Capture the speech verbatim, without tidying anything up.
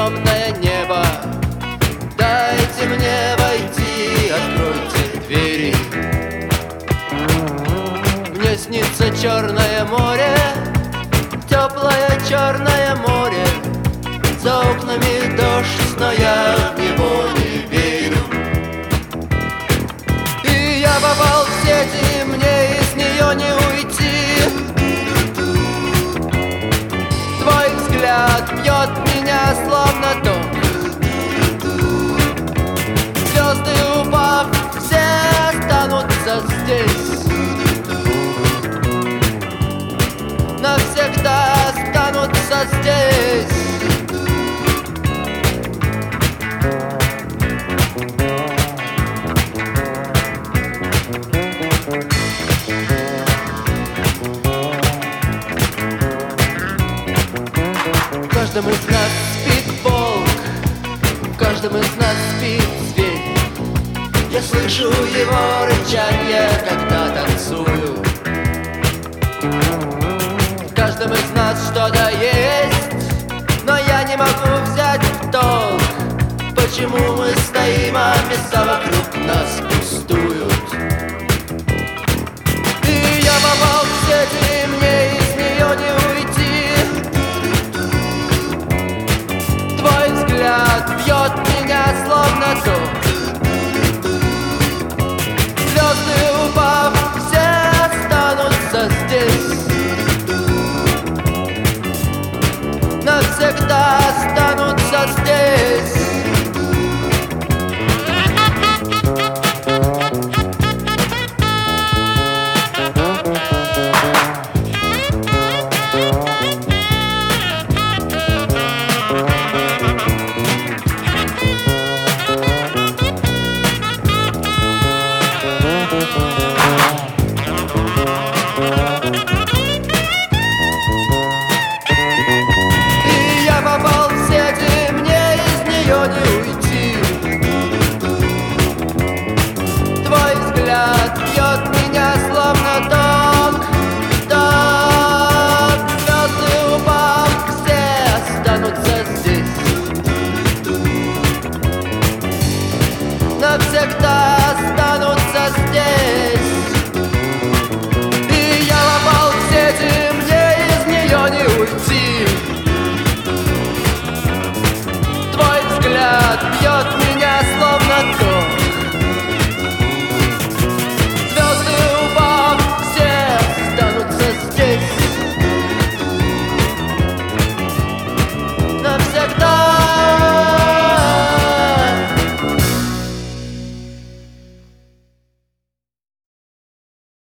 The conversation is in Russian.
темное небо. Дайте мне войти, откройте двери. Мне снится черное море, теплое черное море. За окнами дождь, но я в него не верю. И я попал в сеть, и мне из нее не уйти. Твой взгляд бьет меня словно ток. Звезды упав, все останутся здесь. Навсегда останутся здесь. В каждом из нас спит волк, в каждом из нас спит зверь. Я слышу его рычание, когда танцую. В каждом из нас что-то есть, но я не могу взять в толк. Почему мы стоим, а места вокруг нас пустуют? И я попал в сеть,